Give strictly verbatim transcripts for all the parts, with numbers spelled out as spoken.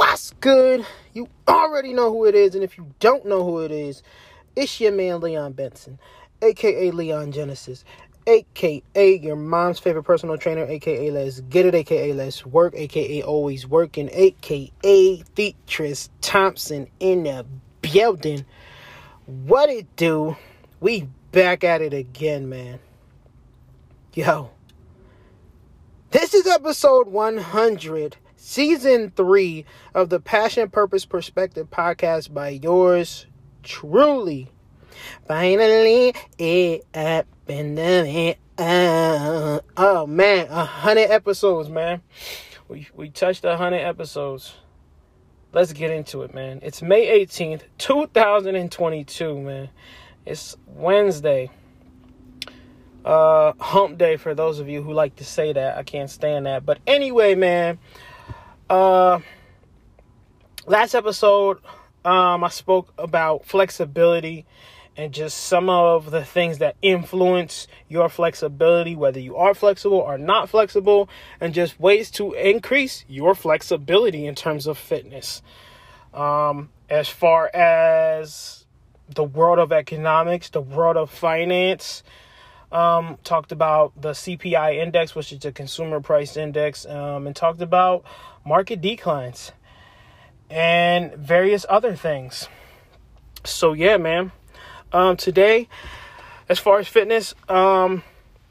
What's good? You already know who it is, and if you don't know who it is, it's your man Leon Benson, aka Leon Genesis, aka your mom's favorite personal trainer, aka Let's Get It, aka Let's Work, aka Always Working, aka Theatris Thompson in the building. What it do? We back at it again, man. Yo. This is episode one hundred, season three of the Passion, Purpose, Perspective podcast by yours truly. Finally, it happened to me. Uh, oh, man, one hundred episodes, man. We, we touched one hundred episodes. Let's get into it, man. It's May eighteenth, two thousand twenty-two, man. It's Wednesday. Uh, hump day for those of you who like to say that. I can't stand that. But anyway, man, uh, last episode, um, I spoke about flexibility and just some of the things that influence your flexibility, whether you are flexible or not flexible, and just ways to increase your flexibility in terms of fitness. Um, as far as the world of economics, the world of finance, Um, talked about the C P I index, which is the consumer price index, um, and talked about market declines and various other things. So yeah, man, um, today, as far as fitness, um,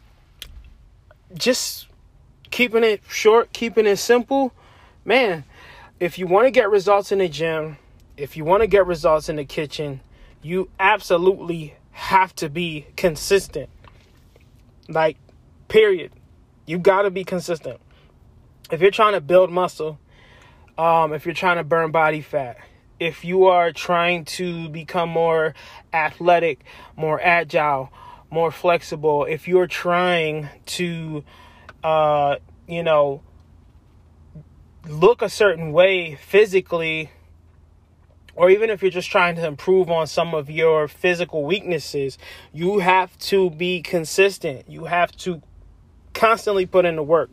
just keeping it short, keeping it simple, man. If you want to get results in the gym, if you want to get results in the kitchen, you absolutely have to be consistent. Like, period. You got to be consistent. If you're trying to build muscle, um, if you're trying to burn body fat, if you are trying to become more athletic, more agile, more flexible, if you're trying to, uh, you know, look a certain way physically, or even if you're just trying to improve on some of your physical weaknesses, you have to be consistent. You have to constantly put in the work,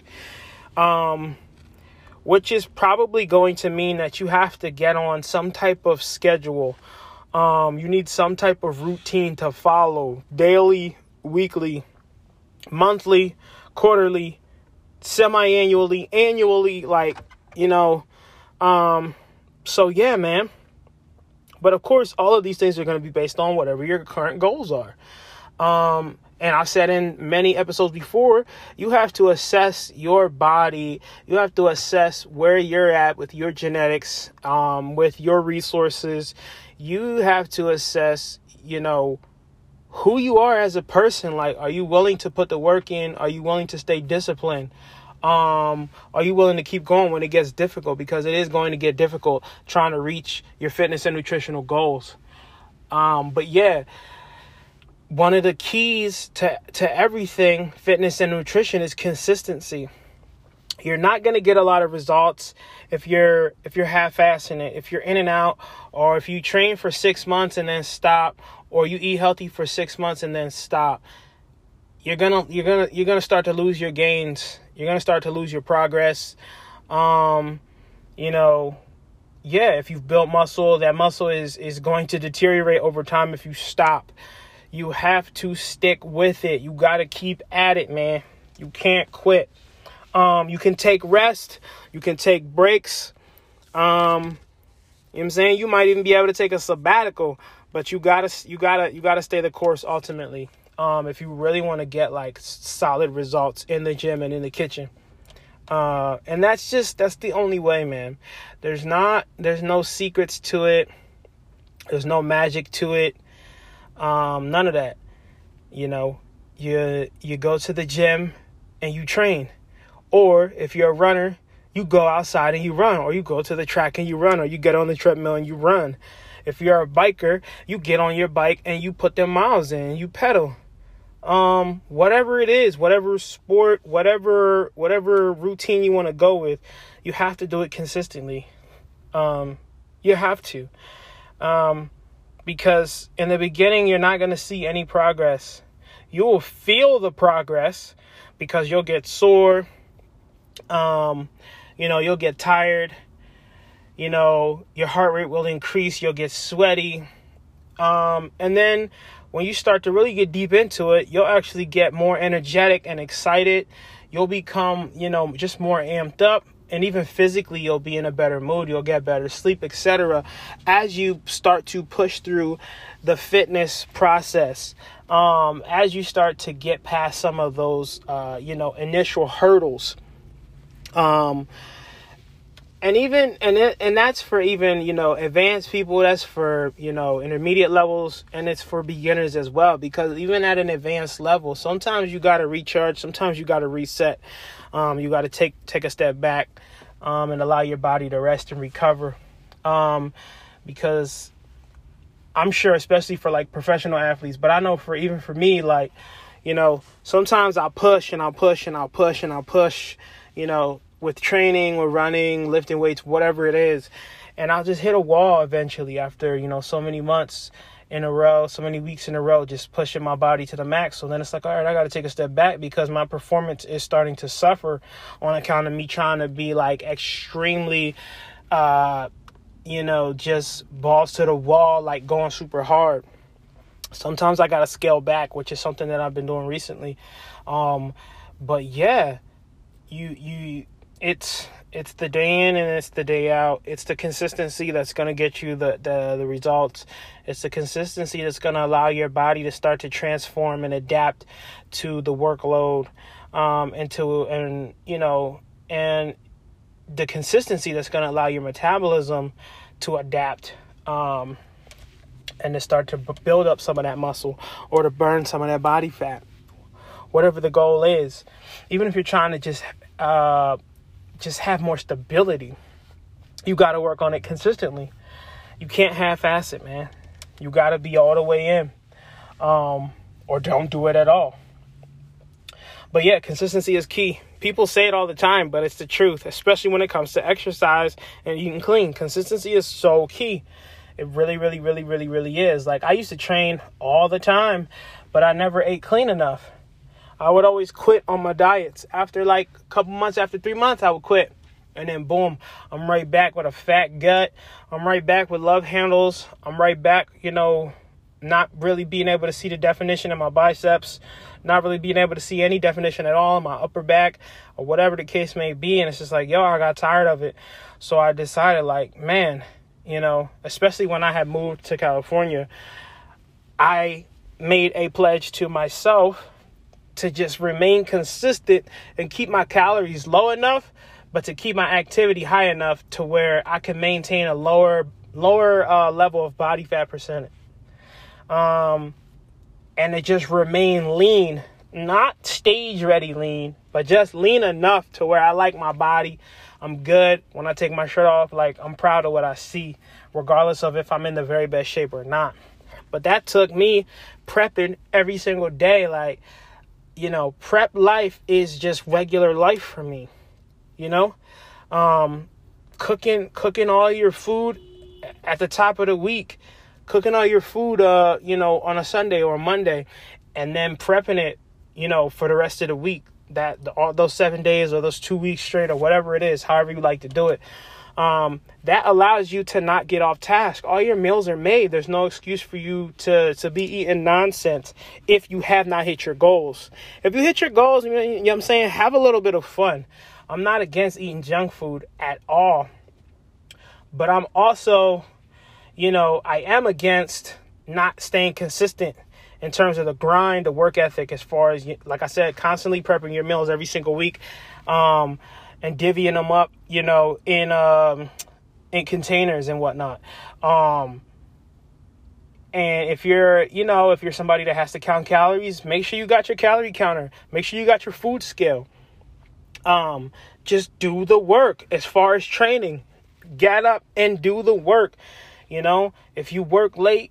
um, which is probably going to mean that you have to get on some type of schedule. Um, you need some type of routine to follow daily, weekly, monthly, quarterly, semi-annually, annually, like, you know. Um, so, yeah, man. But of course, all of these things are going to be based on whatever your current goals are. Um, and I've said in many episodes before, you have to assess your body. You have to assess where you're at with your genetics, um, with your resources. You have to assess, you know, who you are as a person. Like, are you willing to put the work in? Are you willing to stay disciplined? Um, are you willing to keep going when it gets difficult? Because it is going to get difficult trying to reach your fitness and nutritional goals. Um, but yeah, one of the keys to, to everything, fitness and nutrition, is consistency. You're not going to get a lot of results if you're, if you're half-assing it, if you're in and out, or if you train for six months and then stop, or you eat healthy for six months and then stop. You're gonna, you're gonna, you're gonna start to lose your gains. You're going to start to lose your progress. Um, you know, yeah, if you've built muscle, that muscle is, is going to deteriorate over time if you stop. You have to stick with it. You got to keep at it, man. You can't quit. Um, you can take rest. You can take breaks. Um, you know what I'm saying? You might even be able to take a sabbatical, but you got to, you got to, you got to stay the course ultimately. Um, if you really want to get like solid results in the gym and in the kitchen. Uh, and that's just, that's the only way, man. There's not, there's no secrets to it. There's no magic to it. Um, none of that. You know, you, you go to the gym and you train. Or if you're a runner, you go outside and you run, or you go to the track and you run, or you get on the treadmill and you run. If you're a biker, you get on your bike and you put them miles in and you pedal. Um, whatever it is, whatever sport, whatever, whatever routine you want to go with, you have to do it consistently. Um, you have to, um, because in the beginning, you're not going to see any progress. You will feel the progress because you'll get sore. Um, you know, you'll get tired. You know, your heart rate will increase. You'll get sweaty. Um, and then when you start to really get deep into it, you'll actually get more energetic and excited. You'll become, you know, just more amped up. And even physically, you'll be in a better mood. You'll get better sleep, et cetera. As you start to push through the fitness process, um, as you start to get past some of those, uh, you know, initial hurdles. Um, and even, and it, and that's for even, you know, advanced people. That's for, you know, intermediate levels, and it's for beginners as well. Because even at an advanced level, sometimes you got to recharge. Sometimes you got to reset. Um, you got to take take a step back um, and allow your body to rest and recover. Um, because I'm sure, especially for like professional athletes, but I know for even for me, like, you know, sometimes I'll push and I'll push and I'll push and I'll push, you know, with training or running, lifting weights, whatever it is. And I'll just hit a wall eventually after, you know, so many months in a row, so many weeks in a row, just pushing my body to the max. So then it's like, all right, I got to take a step back because my performance is starting to suffer on account of me trying to be like extremely, uh, you know, just balls to the wall, like going super hard. Sometimes I got to scale back, which is something that I've been doing recently. Um, but yeah, you, you, it's, it's the day in and it's the day out. It's the consistency that's going to get you the, the, the results. It's the consistency that's going to allow your body to start to transform and adapt to the workload, um, and to, and, you know, and the consistency that's going to allow your metabolism to adapt, um, and to start to b- build up some of that muscle or to burn some of that body fat, whatever the goal is. Even if you're trying to just, uh, just have more stability, you got to work on it consistently. You can't half-ass it, man. You got to be all the way in, um, or don't do it at all. But yeah, consistency is key. People say it all the time, but it's the truth, especially when it comes to exercise and eating clean. Consistency is so key. It really, really, really, really, really is. Like, I used to train all the time, but I never ate clean enough. I would always quit on my diets. After like a couple months, after three months, I would quit. And then boom, I'm right back with a fat gut. I'm right back with love handles. I'm right back, you know, not really being able to see the definition in my biceps, not really being able to see any definition at all in my upper back or whatever the case may be. And it's just like, yo, I got tired of it. So I decided, like, man, you know, especially when I had moved to California, I made a pledge to myself to just remain consistent and keep my calories low enough, but to keep my activity high enough to where I can maintain a lower, lower uh, level of body fat percentage. Um, and it just remain lean, not stage ready lean, but just lean enough to where I like my body. I'm good. When I take my shirt off, like, I'm proud of what I see, regardless of if I'm in the very best shape or not. But that took me prepping every single day. Like, you know, prep life is just regular life for me, you know, um, cooking, cooking all your food at the top of the week, cooking all your food, uh, you know, on a Sunday or a Monday, and then prepping it, you know, for the rest of the week, that the, all those seven days or those two weeks straight or whatever it is, however you like to do it. Um, that allows you to not get off task. All your meals are made. There's no excuse for you to, to be eating nonsense if you have not hit your goals. If you hit your goals, you know, you know what I'm saying, have a little bit of fun. I'm not against eating junk food at all. But I'm also, you know, I am against not staying consistent in terms of the grind, the work ethic, as far as, like I said, constantly prepping your meals every single week. Um, and divvying them up, you know, in um, in containers and whatnot. Um, and if you're, you know, if you're somebody that has to count calories, make sure you got your calorie counter. Make sure you got your food scale. Um, just do the work as far as training. Get up and do the work. You know, if you work late,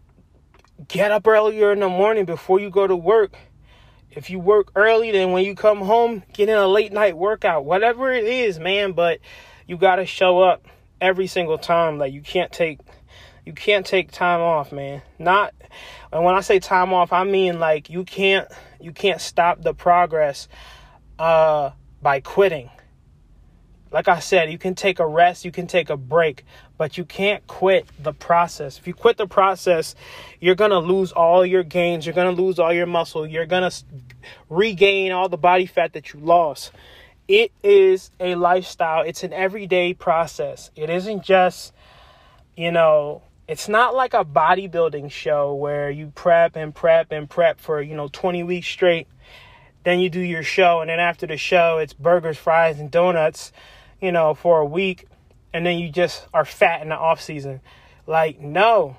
get up earlier in the morning before you go to work. If you work early, then when you come home, get in a late night workout, whatever it is, man. But you got to show up every single time. Like, you can't take, you can't take time off, man. Not, and when I say time off, I mean, like, you can't, you can't stop the progress, uh, by quitting. like I said, you can take a rest, you can take a break, but you can't quit the process. If you quit the process, you're going to lose all your gains. You're going to lose all your muscle. You're going to regain all the body fat that you lost. It is a lifestyle. It's an everyday process. It isn't just, you know, it's not like a bodybuilding show where you prep and prep and prep for, you know, twenty weeks straight. Then you do your show, and then after the show, it's burgers, fries, and donuts, you know, for a week, and then you just are fat in the off season. Like, no,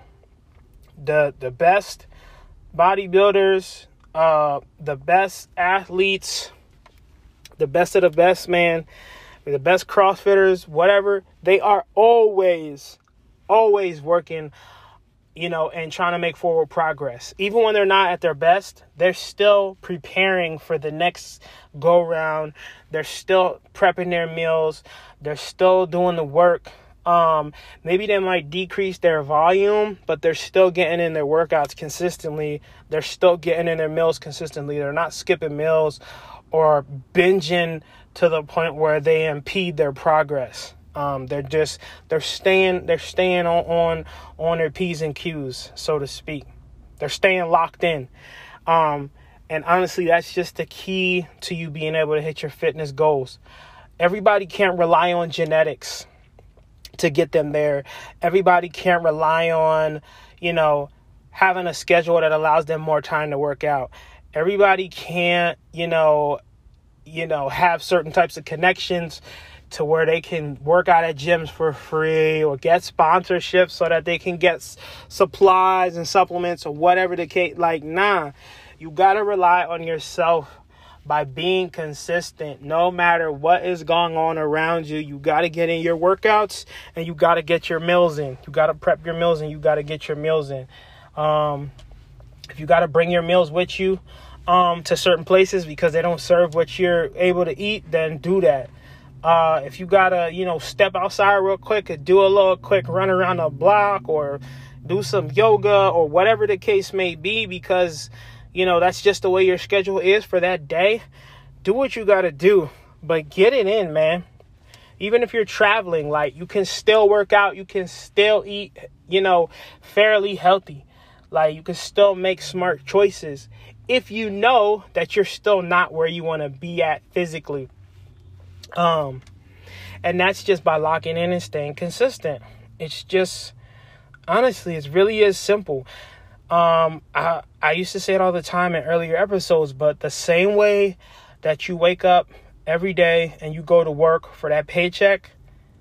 the the best bodybuilders, uh, the best athletes, the best of the best, man, the best CrossFitters, whatever, they are always, always working, you know, and trying to make forward progress. Even when they're not at their best, they're still preparing for the next go round. They're still prepping their meals. They're still doing the work. Um, maybe they might decrease their volume, but they're still getting in their workouts consistently. They're still getting in their meals consistently. They're not skipping meals or binging to the point where they impede their progress. Um, they're just, they're staying, they're staying on, on, on their P's and Q's, so to speak. They're staying locked in. Um, and honestly, that's just the key to you being able to hit your fitness goals. Everybody can't rely on genetics to get them there. Everybody can't rely on, you know, having a schedule that allows them more time to work out. Everybody can't, you know, you know, have certain types of connections to where they can work out at gyms for free or get sponsorships so that they can get s- supplies and supplements or whatever the case. Like, nah, you got to rely on yourself by being consistent. No matter what is going on around you, you got to get in your workouts and you got to get your meals in. You got to prep your meals and you got to get your meals in. Um, if you got to bring your meals with you um, to certain places because they don't serve what you're able to eat, then do that. Uh, if you gotta, you know, step outside real quick and do a little quick run around the block or do some yoga or whatever the case may be, because, you know, that's just the way your schedule is for that day, do what you gotta do, but get it in, man. Even if you're traveling, like, you can still work out, you can still eat, you know, fairly healthy. Like, you can still make smart choices if you know that you're still not where you want to be at physically. Um, and that's just by locking in and staying consistent. It's just, honestly, it's really is simple. Um, I, I used to say it all the time in earlier episodes, but the same way that you wake up every day and you go to work for that paycheck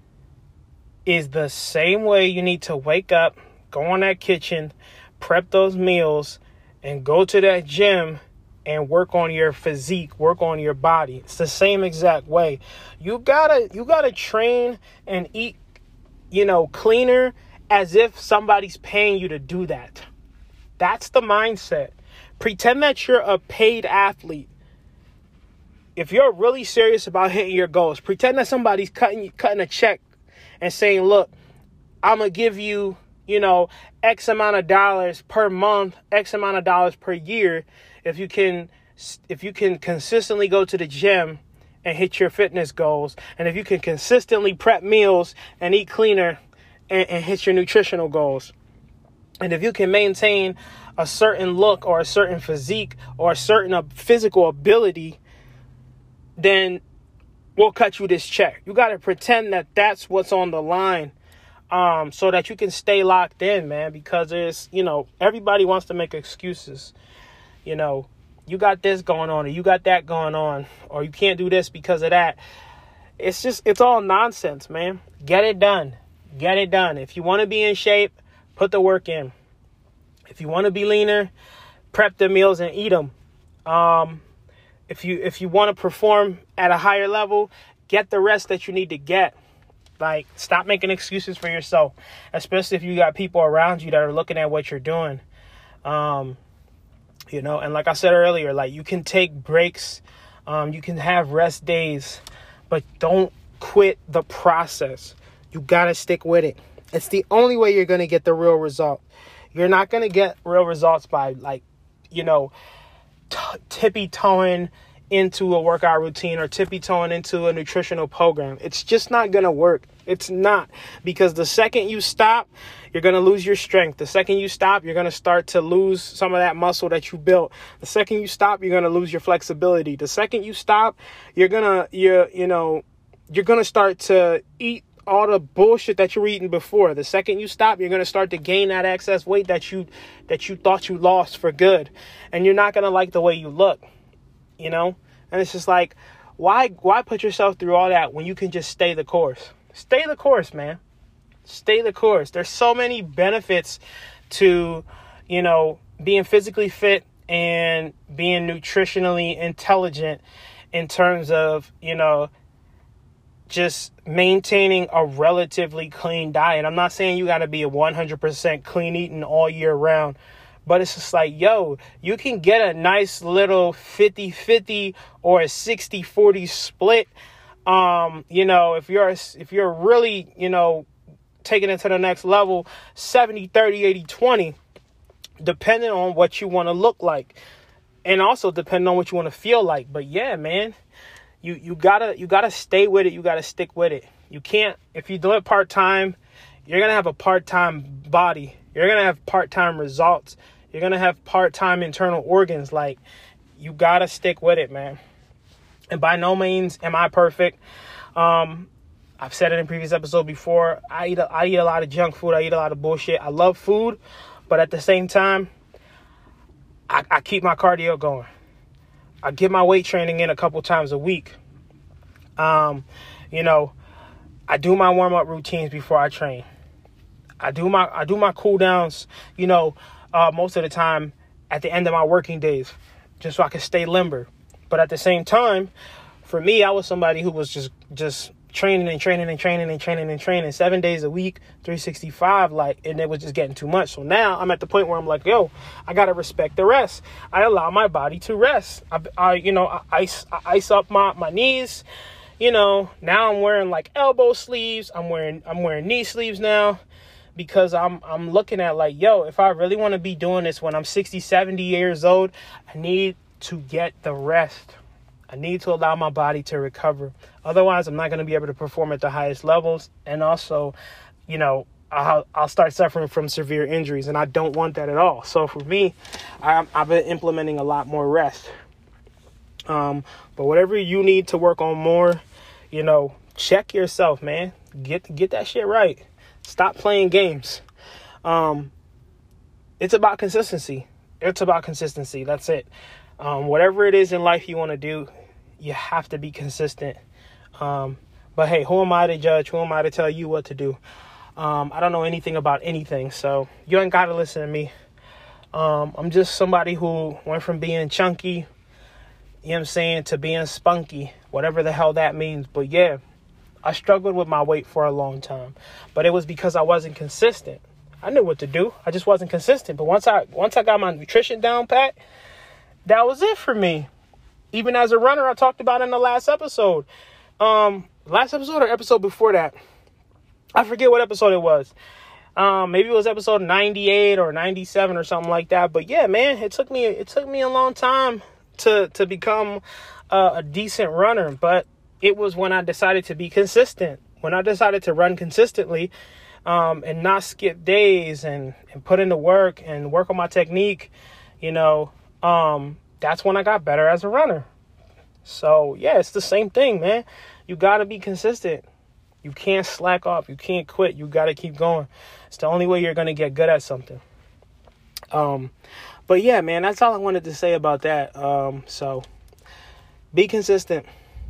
is the same way you need to wake up, go in that kitchen, prep those meals, and go to that gym and work on your physique, work on your body. It's the same exact way. You gotta, you gotta train and eat, you know, cleaner as if somebody's paying you to do that. That's the mindset. Pretend that you're a paid athlete. If you're really serious about hitting your goals, pretend that somebody's cutting, cutting a check and saying, look, I'm gonna give you, you know, X amount of dollars per month, X amount of dollars per year. If you can, if you can consistently go to the gym and hit your fitness goals, and if you can consistently prep meals and eat cleaner and, and hit your nutritional goals, and if you can maintain a certain look or a certain physique or a certain uh, physical ability, then we'll cut you this check. You got to pretend that that's what's on the line, um, so that you can stay locked in, man, because there's, you know, everybody wants to make excuses. You know, you got this going on, or you got that going on, or you can't do this because of that. It's just, it's all nonsense, man. Get it done. Get it done. If you want to be in shape, put the work in. If you want to be leaner, prep the meals and eat them. Um, if you, if you want to perform at a higher level, get the rest that you need to get. Like, stop making excuses for yourself, especially if you got people around you that are looking at what you're doing. Um, You know, and like I said earlier, like, you can take breaks, um, you can have rest days, but don't quit the process. You got to stick with it. It's the only way you're going to get the real result. You're not going to get real results by, like, you know, t- tippy-toeing into a workout routine or tippy-toeing into a nutritional program. It's just not going to work. It's not. Because the second you stop, you're going to lose your strength. The second you stop, you're going to start to lose some of that muscle that you built. The second you stop, you're going to lose your flexibility. The second you stop, you're going to, you're, you know, you're going to start to eat all the bullshit that you were eating before. The second you stop, you're going to start to gain that excess weight that you, that you thought you lost for good. And you're not going to like the way you look. You know, and it's just like, why, why put yourself through all that when you can just stay the course? Stay the course, man. Stay the course. There's so many benefits to, you know, being physically fit and being nutritionally intelligent in terms of, you know, just maintaining a relatively clean diet. I'm not saying you got to be a one hundred percent clean eating all year round. But it's just like, yo, you can get a nice little fifty-fifty or a sixty forty split. Um, you know, if you're if you're really, you know, taking it to the next level, seventy thirty, eighty twenty, depending on what you want to look like. And also depending on what you want to feel like. But yeah, man, you, you gotta you gotta stay with it. You gotta stick with it. You can't, if you do it part-time, you're gonna have a part-time body. You're gonna have part-time results. You're going to have part-time internal organs. Like, you got to stick with it, man. And by no means am I perfect. Um, I've said it in previous episode before. I eat, a, I eat a lot of junk food. I eat a lot of bullshit. I love food. But at the same time, I, I keep my cardio going. I get my weight training in a couple times a week. Um, you know, I do my warm-up routines before I train. I do my, I do my cool downs, you know, Uh, most of the time at the end of my working days, just so I can stay limber. But at the same time, for me, I was somebody who was just, just training and training and training and training and training seven days a week, three sixty-five, like, and it was just getting too much. So now I'm at the point where I'm like, yo, I got to respect the rest. I allow my body to rest. I, I you know, I ice, I ice up my, my knees. You know, now I'm wearing like elbow sleeves. I'm wearing, I'm wearing knee sleeves now. Because I'm I'm looking at like, yo, if I really want to be doing this when I'm sixty, seventy years old, I need to get the rest. I need to allow my body to recover. Otherwise, I'm not going to be able to perform at the highest levels. And also, you know, I'll, I'll start suffering from severe injuries. And I don't want that at all. So for me, I'm, I've been implementing a lot more rest. Um, but whatever you need to work on more, you know, check yourself, man. Get get that shit right. Stop playing games. Um, it's about consistency. It's about consistency. That's it. Um, whatever it is in life you want to do, you have to be consistent. Um, but hey, who am I to judge? Who am I to tell you what to do? Um, I don't know anything about anything, so you ain't got to listen to me. Um, I'm just somebody who went from being chunky, you know what I'm saying, to being spunky, whatever the hell that means. But yeah, I struggled with my weight for a long time, but it was because I wasn't consistent. I knew what to do. I just wasn't consistent. But once I once I got my nutrition down pat, that was it for me. Even as a runner, I talked about in the last episode. Um, last episode or episode before that. I forget what episode it was. Um, maybe it was episode ninety-eight or ninety-seven or something like that. But yeah, man, it took me it took me a long time to to become uh, a decent runner. But it was when I decided to be consistent. When I decided to run consistently um, and not skip days and, and put in the work and work on my technique, you know, um, that's when I got better as a runner. So, yeah, it's the same thing, man. You got to be consistent. You can't slack off. You can't quit. You got to keep going. It's the only way you're going to get good at something. Um, but, yeah, man, that's all I wanted to say about that. Um, so, be consistent.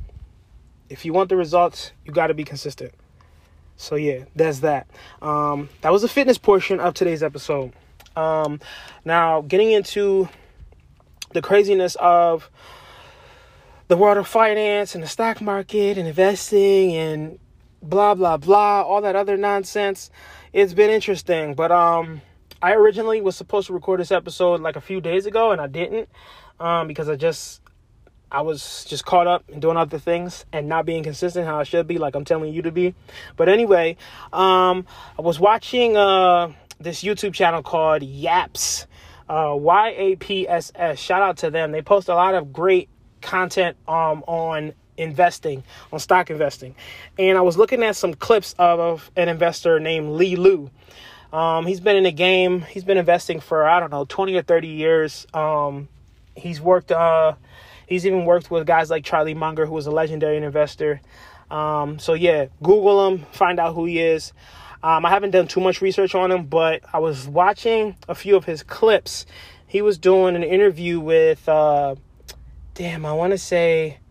If you want the results, you got to be consistent. So, yeah, that's that. Um, that was the fitness portion of today's episode. Um, now, getting into the craziness of the world of finance and the stock market and investing and blah, blah, blah, all that other nonsense. It's been interesting. But um, I originally was supposed to record this episode like a few days ago, and I didn't um, because I just... I was just caught up in doing other things and not being consistent how I should be, like I'm telling you to be. But anyway, um, I was watching uh, this YouTube channel called Yaps, uh, Y A P S S. Shout out to them. They post a lot of great content um, on investing, on stock investing. And I was looking at some clips of an investor named Li Lu. Um, he's been in the game. He's been investing for, I don't know, twenty or thirty years. Um, he's worked, uh, he's even worked with guys like Charlie Munger, who was a legendary investor. Um, so yeah, Google him, find out who he is. Um, I haven't done too much research on him, but I was watching a few of his clips. He was doing an interview with, uh, damn, I want to say,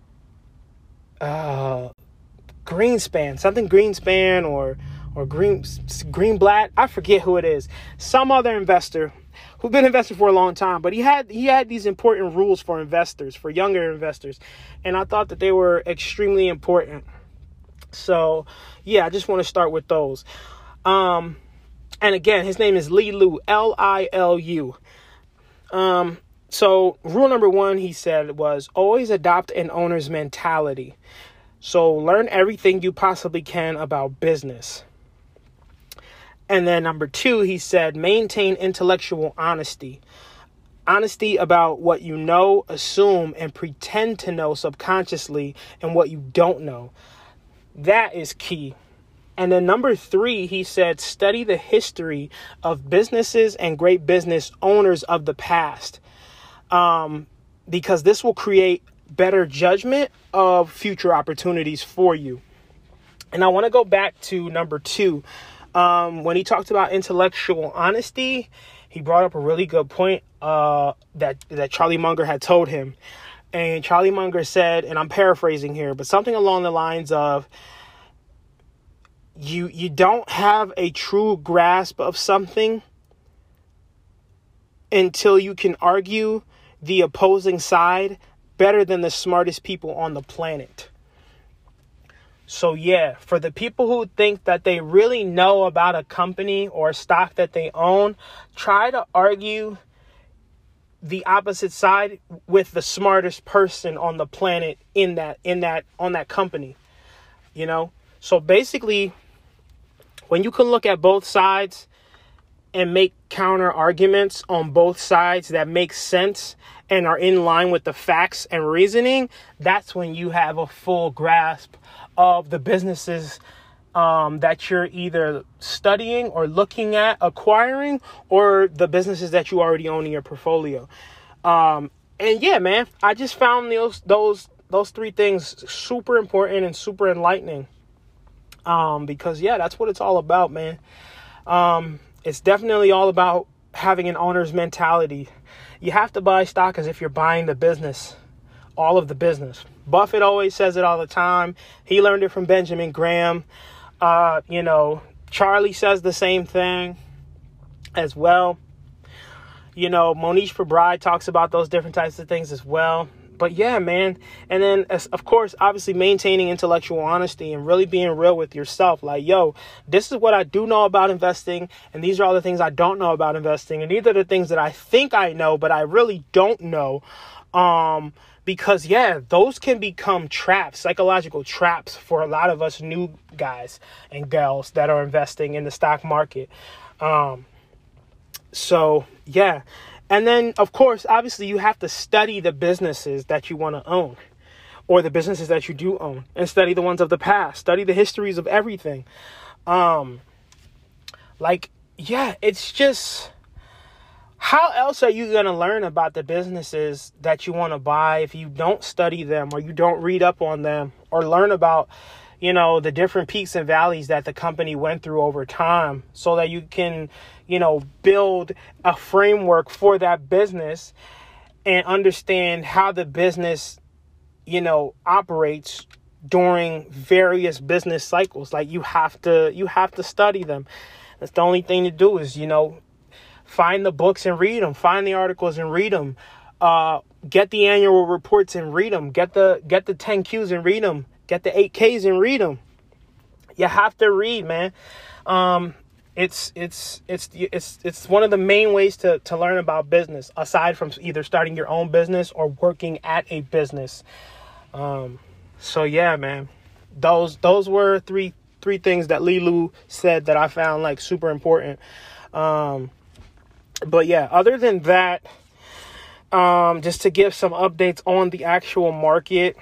uh, Greenspan, something Greenspan or or Green Greenblatt. I forget who it is. Some other investor who's been investing for a long time, but he had he had these important rules for investors, for younger investors, and I thought that they were extremely important. So yeah, I just want to start with those. Um, and again, his name is Li Lu, L I L U. Um, so rule number one, he said, was always adopt an owner's mentality. So learn everything you possibly can about business. And then number two, he said, maintain intellectual honesty. Honesty about what you know, assume, and pretend to know subconsciously, and what you don't know. That is key. And then number three, he said, study the history of businesses and great business owners of the past. Um, because this will create better judgment of future opportunities for you. And I want to go back to number two. Um, when he talked about intellectual honesty, he brought up a really good point uh, that, that Charlie Munger had told him. And Charlie Munger said, and I'm paraphrasing here, but something along the lines of, you, you don't have a true grasp of something until you can argue the opposing side better than the smartest people on the planet. So yeah, for the people who think that they really know about a company or a stock that they own, try to argue the opposite side with the smartest person on the planet in that, in that, on that company, you know? So basically, when you can look at both sides and make counter arguments on both sides that make sense and are in line with the facts and reasoning, that's when you have a full grasp of the businesses um, that you're either studying or looking at acquiring, or the businesses that you already own in your portfolio. Um, and yeah, man, I just found those those those three things super important and super enlightening. Um, because yeah, that's what it's all about, man. Um, it's definitely all about having an owner's mentality. You have to buy stock as if you're buying the business, all of the business. Buffett always says it all the time. He learned it from Benjamin Graham. Uh, you know, Charlie says the same thing as well. You know, Monish Pabrai talks about those different types of things as well. But yeah, man. And then, as, of course, obviously maintaining intellectual honesty and really being real with yourself. Like, yo, this is what I do know about investing. And these are all the things I don't know about investing. And these are the things that I think I know, but I really don't know. Um, because, yeah, those can become traps, psychological traps for a lot of us new guys and gals that are investing in the stock market. Um, so, yeah. And then, of course, obviously, you have to study the businesses that you want to own, or the businesses that you do own, and study the ones of the past. Study the histories of everything. Um, like, yeah, it's just, how else are you going to learn about the businesses that you want to buy if you don't study them, or you don't read up on them, or learn about, you know, the different peaks and valleys that the company went through over time, so that you can, you know, build a framework for that business and understand how the business, you know, operates during various business cycles. Like, you have to, you have to study them. That's the only thing to do is, you know, find the books and read them, find the articles and read them, uh, get the annual reports and read them, get the, get the ten Qs and read them, get the eight Ks and read them. You have to read, man. Um, It's it's it's it's it's one of the main ways to, to learn about business, aside from either starting your own business or working at a business. Um, so yeah, man, those those were three three things that Li Lu said that I found like super important. Um, but yeah, other than that, Um, just to give some updates on the actual market.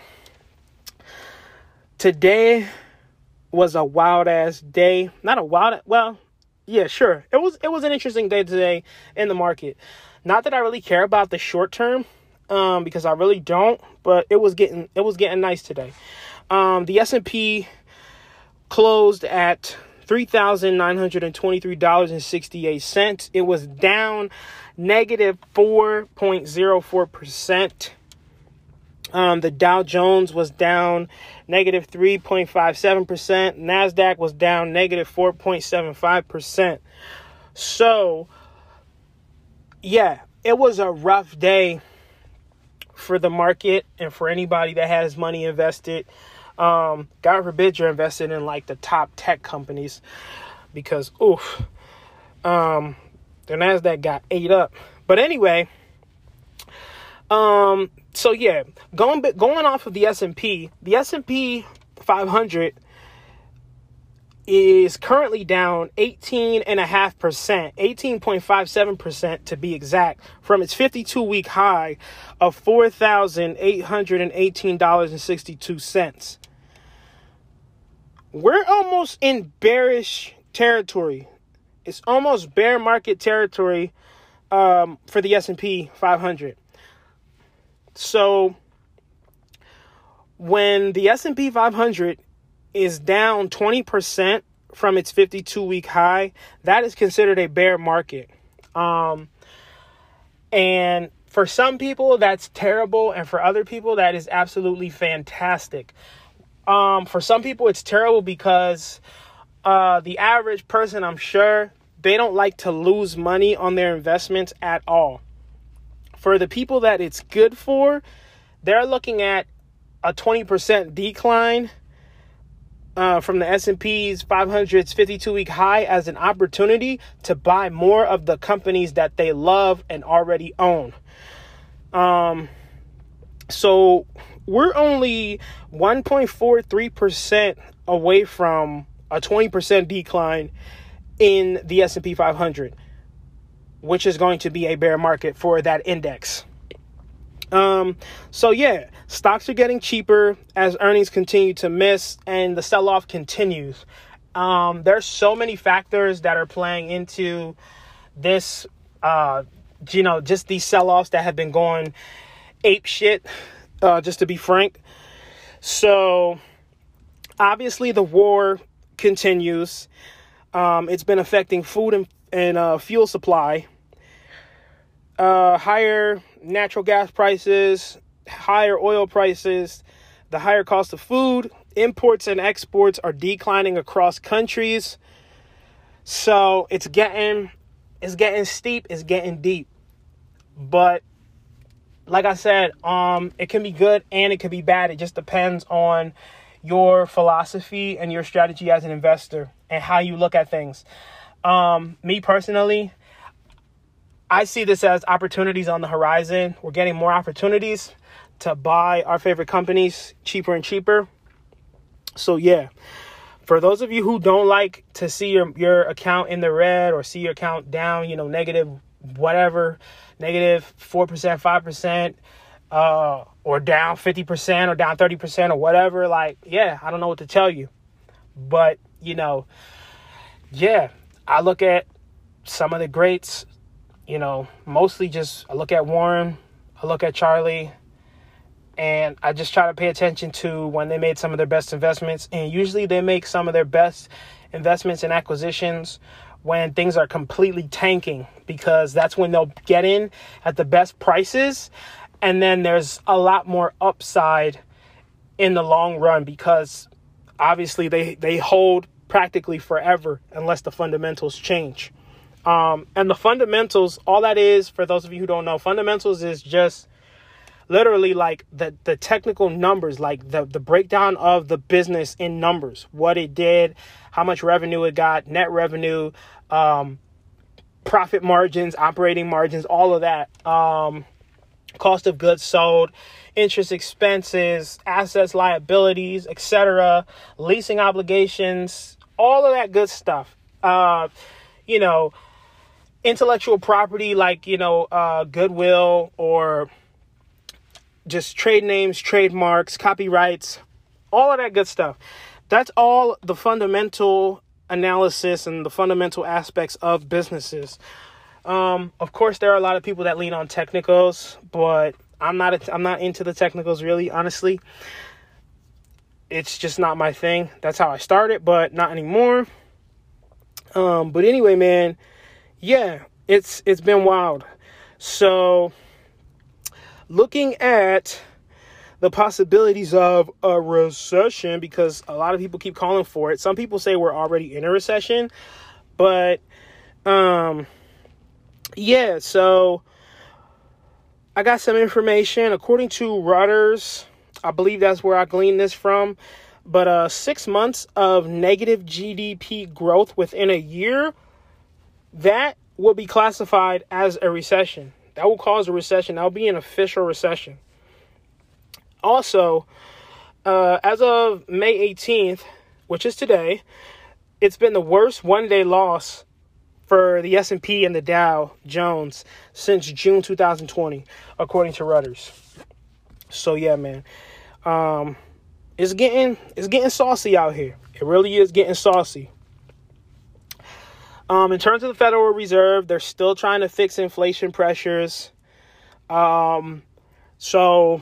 Today was a wild ass day. Not a wild, well, yeah, sure. It was it was an interesting day today in the market. Not that I really care about the short term, um, because I really don't, but it was getting it was getting nice today. Um, the S and P closed at three thousand nine hundred twenty-three dollars and sixty-eight cents. It was down negative four point zero four percent. Um, the Dow Jones was down negative three point five seven percent. NASDAQ was down negative four point seven five percent. So, yeah, it was a rough day for the market and for anybody that has money invested. Um, God forbid you're invested in like the top tech companies, because, oof, um, the NASDAQ got ate up. But anyway, um, so yeah, going going off of the S and P, the S and P five hundred is currently down eighteen point five percent, eighteen point five seven percent to be exact, from its fifty-two week high of four thousand eight hundred eighteen dollars and sixty-two cents. We're almost in bearish territory. It's almost bear market territory um, for the S and P five hundred. So when the S and P five hundred is down twenty percent from its fifty-two week high, that is considered a bear market. Um, and for some people, that's terrible. And for other people, that is absolutely fantastic. Um, for some people, it's terrible because uh, the average person, I'm sure, they don't like to lose money on their investments at all. For the people that it's good for, they're looking at a twenty percent decline uh, from the S and P's five hundred's fifty-two week high as an opportunity to buy more of the companies that they love and already own. Um, so we're only one point four three percent away from a twenty percent decline in the S and P five hundred, which is going to be a bear market for that index. Um, so yeah, stocks are getting cheaper as earnings continue to miss and the sell-off continues. Um, there's so many factors that are playing into this, uh, you know, just these sell-offs that have been going ape shit, uh, just to be frank. So obviously the war continues. Um, it's been affecting food and, and uh, fuel supply. Uh, higher natural gas prices, higher oil prices, the higher cost of food, imports and exports are declining across countries. So it's getting, it's getting steep, it's getting deep. But like I said, um, it can be good and it can be bad. It just depends on your philosophy and your strategy as an investor and how you look at things. Um, me personally, I see this as opportunities on the horizon. We're getting more opportunities to buy our favorite companies cheaper and cheaper. So yeah, for those of you who don't like to see your, your account in the red or see your account down, you know, negative whatever, negative four percent, five percent, uh, or down fifty percent or down thirty percent or whatever, like, yeah, I don't know what to tell you. But, you know, yeah, I look at some of the greats, you know, mostly just I look at Warren, I look at Charlie, and I just try to pay attention to when they made some of their best investments. And usually they make some of their best investments and acquisitions when things are completely tanking, because that's when they'll get in at the best prices. And then there's a lot more upside in the long run, because obviously they, they hold practically forever unless the fundamentals change. Um, and the fundamentals, all that is, for those of you who don't know, fundamentals is just literally like the, the technical numbers, like the, the breakdown of the business in numbers, what it did, how much revenue it got, net revenue, um, profit margins, operating margins, all of that, um, cost of goods sold, interest expenses, assets, liabilities, et cetera, leasing obligations, all of that good stuff. Uh, you know, intellectual property like, you know, uh, Goodwill or just trade names, trademarks, copyrights, all of that good stuff. That's all the fundamental analysis and the fundamental aspects of businesses. Um, of course, there are a lot of people that lean on technicals, but I'm not, a, I'm not into the technicals really, honestly. It's just not my thing. That's how I started, but not anymore. Um, but anyway, man, yeah, it's, it's been wild. So looking at the possibilities of a recession, because a lot of people keep calling for it. Some people say we're already in a recession, but, um, yeah, so I got some information according to Reuters. I believe that's where I gleaned this from. But uh, six months of negative G D P growth within a year, that will be classified as a recession. That will cause a recession. That will be an official recession. Also, uh, as of May eighteenth, which is today, it's been the worst one-day loss for the S and P and the Dow Jones since June two thousand twenty, according to Reuters. So yeah, man. Um, it's getting it's getting saucy out here. It really is getting saucy. Um, in terms of the Federal Reserve, they're still trying to fix inflation pressures. Um, so,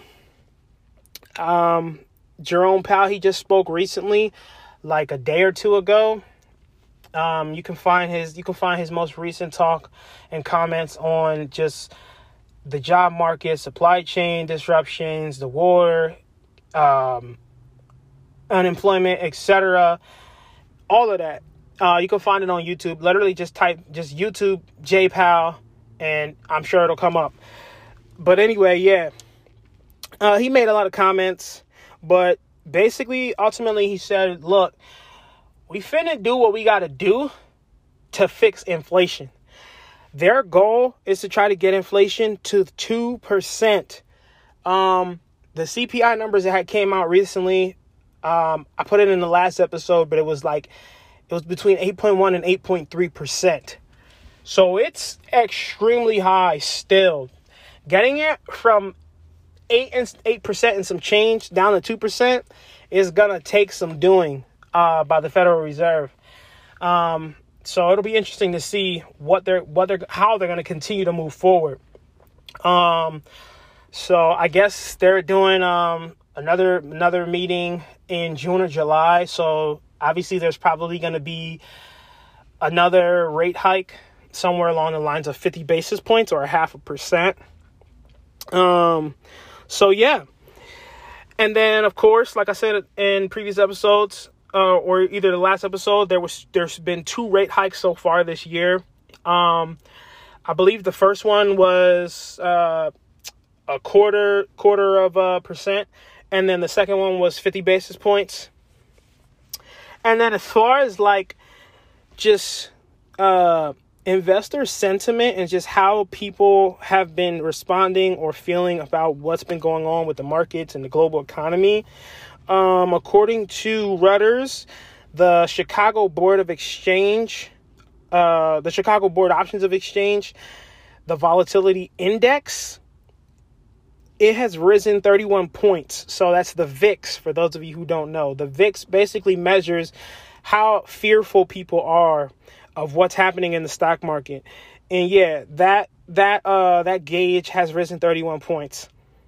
um, Jerome Powell, he just spoke recently, like a day or two ago. Um, you can find his you can find his most recent talk and comments on just the job market, supply chain disruptions, the war, um, unemployment, et cetera. All of that. Uh, you can find it on YouTube. Literally just type just YouTube J Powell and I'm sure it'll come up. But anyway, yeah. Uh, he made a lot of comments, but basically, ultimately, he said, look, we finna do what we got to do to fix inflation. Their goal is to try to get inflation to two percent. Um, the C P I numbers that had came out recently, um, I put it in the last episode, but it was like, it was between eight point one and eight point three percent. So it's extremely high still. Getting it from eight and eight percent and some change down to two percent is going to take some doing uh, by the Federal Reserve. Um, so it'll be interesting to see what they're, what they're, how they're going to continue to move forward. Um, so I guess they're doing um, another, another meeting in June or July. So obviously there's probably going to be another rate hike somewhere along the lines of fifty basis points or a half a percent. Um, so yeah. And then of course, like I said in previous episodes, uh, or either the last episode, there was, there's been two rate hikes so far this year. Um, I believe the first one was, uh, a quarter, quarter of a percent. And then the second one was fifty basis points. And then as far as like just, uh, investor sentiment and just how people have been responding or feeling about what's been going on with the markets and the global economy. Um, according to Reuters, the Chicago Board of Exchange, uh, the Chicago Board Options of Exchange, the volatility index, it has risen thirty-one points. So that's the V I X for those of you who don't know. The V I X basically measures how fearful people are of what's happening in the stock market. And yeah, that that uh that gauge has risen thirty-one points.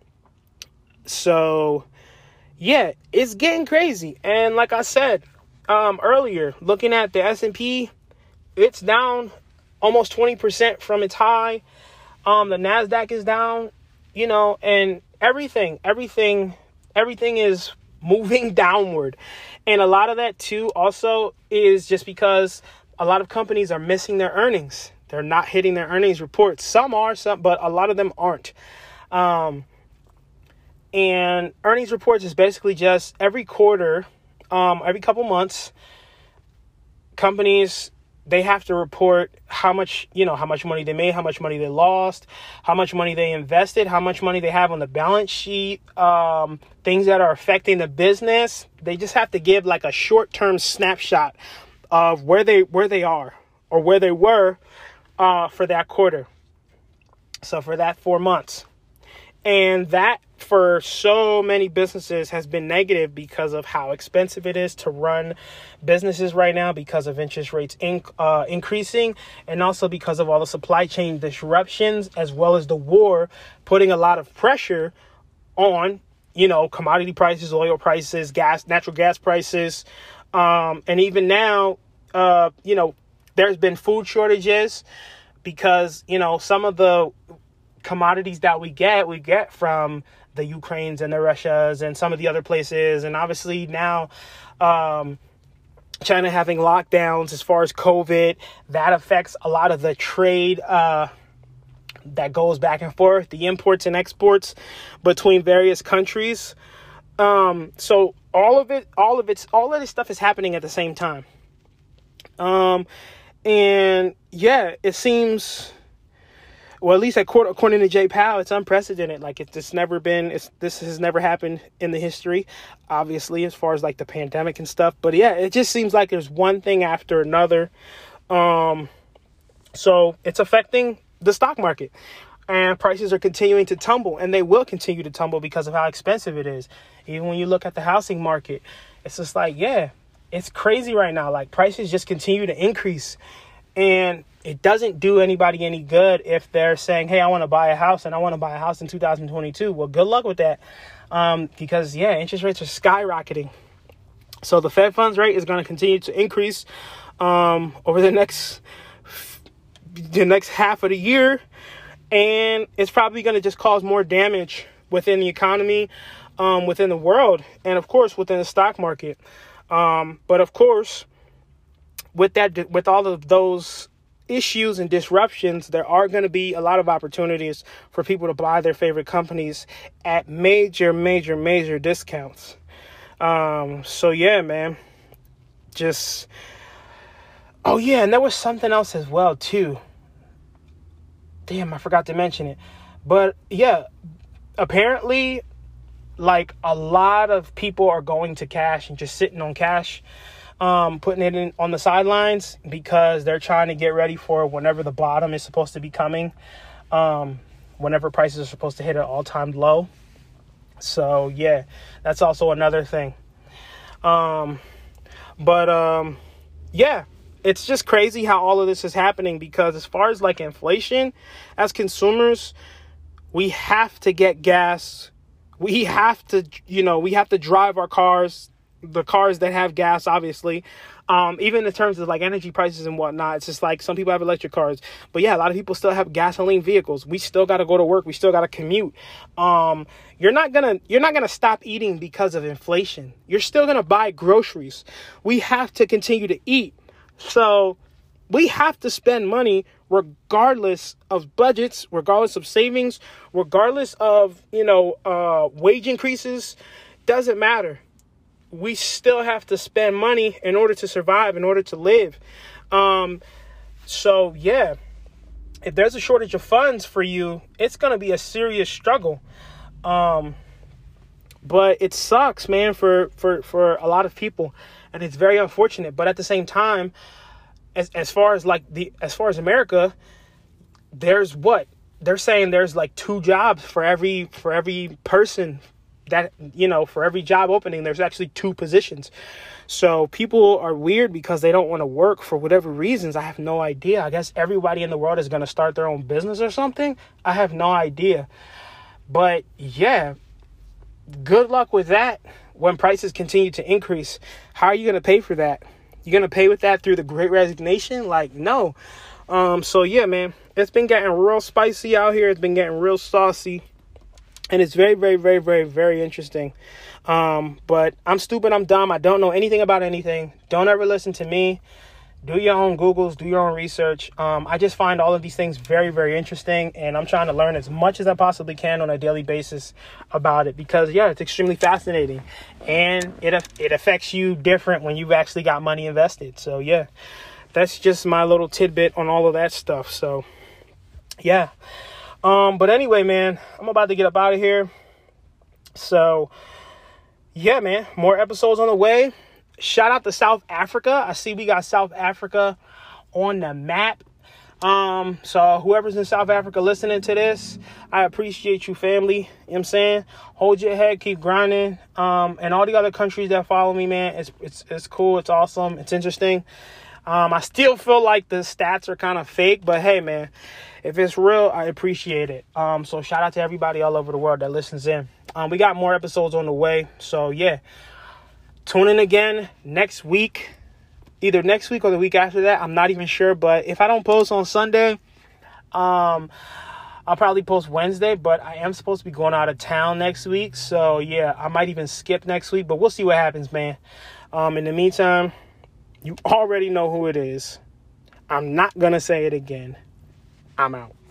So yeah, it's getting crazy. And like I said um earlier, looking at the S and P, it's down almost twenty percent from its high. Um the NASDAQ is down, you know, and everything, everything, everything is moving downward. And a lot of that too also is just because a lot of companies are missing their earnings. They're not hitting their earnings reports. Some are, some, but a lot of them aren't. Um, and earnings reports is basically just every quarter, um, every couple months, companies, they have to report how much, you know, how much money they made, how much money they lost, how much money they invested, how much money they have on the balance sheet, um, things that are affecting the business. They just have to give like a short-term snapshot of where they where they are or where they were uh, for that quarter. So for that four months. And that for so many businesses has been negative because of how expensive it is to run businesses right now, because of interest rates in, uh, increasing, and also because of all the supply chain disruptions, as well as the war putting a lot of pressure on, you know, commodity prices, oil prices, gas, natural gas prices. Um, and even now, uh, you know, there's been food shortages because, you know, some of the commodities that we get, we get from the Ukraines and the Russias and some of the other places. And obviously now, um, China having lockdowns as far as COVID, that affects a lot of the trade, uh, that goes back and forth, the imports and exports between various countries. Um, so all of it, all of it's, all of this stuff is happening at the same time. Um, and yeah, it seems, well, at least according to Jay Powell, it's unprecedented. Like it's, it's never been, it's, this has never happened in the history, obviously, as far as like the pandemic and stuff. But yeah, it just seems like there's one thing after another. Um, so it's affecting the stock market, and prices are continuing to tumble, and they will continue to tumble because of how expensive it is. Even when you look at the housing market, it's just like, yeah, it's crazy right now. Like prices just continue to increase, and it doesn't do anybody any good if they're saying, hey, I want to buy a house and I want to buy a house in two thousand twenty-two. Well, good luck with that. Um, because yeah, interest rates are skyrocketing. So the Fed funds rate is going to continue to increase, um, over the next, the next half of the year. And it's probably going to just cause more damage within the economy, um, within the world, and of course, within the stock market. Um, but of course, with that, with all of those issues and disruptions, there are going to be a lot of opportunities for people to buy their favorite companies at major, major, major discounts. Um, so yeah, man, just, oh yeah. And there was something else as well too. Damn, I forgot to mention it, but yeah, apparently like a lot of people are going to cash and just sitting on cash. Um, putting it in on the sidelines because they're trying to get ready for whenever the bottom is supposed to be coming, um, whenever prices are supposed to hit an all-time low. So yeah, that's also another thing. Um, but um, yeah, it's just crazy how all of this is happening, because as far as like inflation, as consumers, we have to get gas. We have to, you know, we have to drive our cars. The cars that have gas, obviously, um, even in terms of like energy prices and whatnot, it's just like some people have electric cars, but yeah, a lot of people still have gasoline vehicles. We still got to go to work. We still got to commute. Um, you're not gonna, you're not gonna stop eating because of inflation. You're still gonna buy groceries. We have to continue to eat. So we have to spend money regardless of budgets, regardless of savings, regardless of, you know, uh, wage increases. Doesn't matter. We still have to spend money in order to survive, in order to live. Um, so, yeah, if there's a shortage of funds for you, it's going to be a serious struggle. Um, but it sucks, man, for, for, for a lot of people. And it's very unfortunate. But at the same time, as, as far as like the as far as America, there's what? They're saying there's like two jobs for every for every person. That, you know, for every job opening, there's actually two positions. So people are weird because they don't want to work for whatever reasons. I have no idea. I guess everybody in the world is going to start their own business or something. I have no idea. But yeah, good luck with that when prices continue to increase. How are you going to pay for that? You're going to pay with that through the Great Resignation? Like, no. Um, so yeah, man, it's been getting real spicy out here. It's been getting real saucy. And it's very, very, very, very, very interesting. Um, but I'm stupid. I'm dumb. I don't know anything about anything. Don't ever listen to me. Do your own Googles. Do your own research. Um, I just find all of these things very, very interesting. And I'm trying to learn as much as I possibly can on a daily basis about it. Because, yeah, it's extremely fascinating. And it, it affects you different when you've actually got money invested. So, yeah, that's just my little tidbit on all of that stuff. So, yeah. Um, but anyway, man, I'm about to get up out of here. So, yeah, man, more episodes on the way. Shout out to South Africa. I see we got South Africa on the map. Um, so whoever's in South Africa listening to this, I appreciate you, family. You know what I'm saying? Hold your head, keep grinding. Um, and all the other countries that follow me, man, it's it's it's cool, it's awesome, it's interesting. Um, I still feel like the stats are kind of fake, but hey, man, if it's real, I appreciate it. Um, so shout out to everybody all over the world that listens in. Um, we got more episodes on the way. So yeah, tune in again next week. Either next week or the week after that. I'm not even sure. But if I don't post on Sunday, um, I'll probably post Wednesday. But I am supposed to be going out of town next week. So, yeah, I might even skip next week. But we'll see what happens, man. Um, in the meantime, you already know who it is. I'm not going to say it again. I'm out.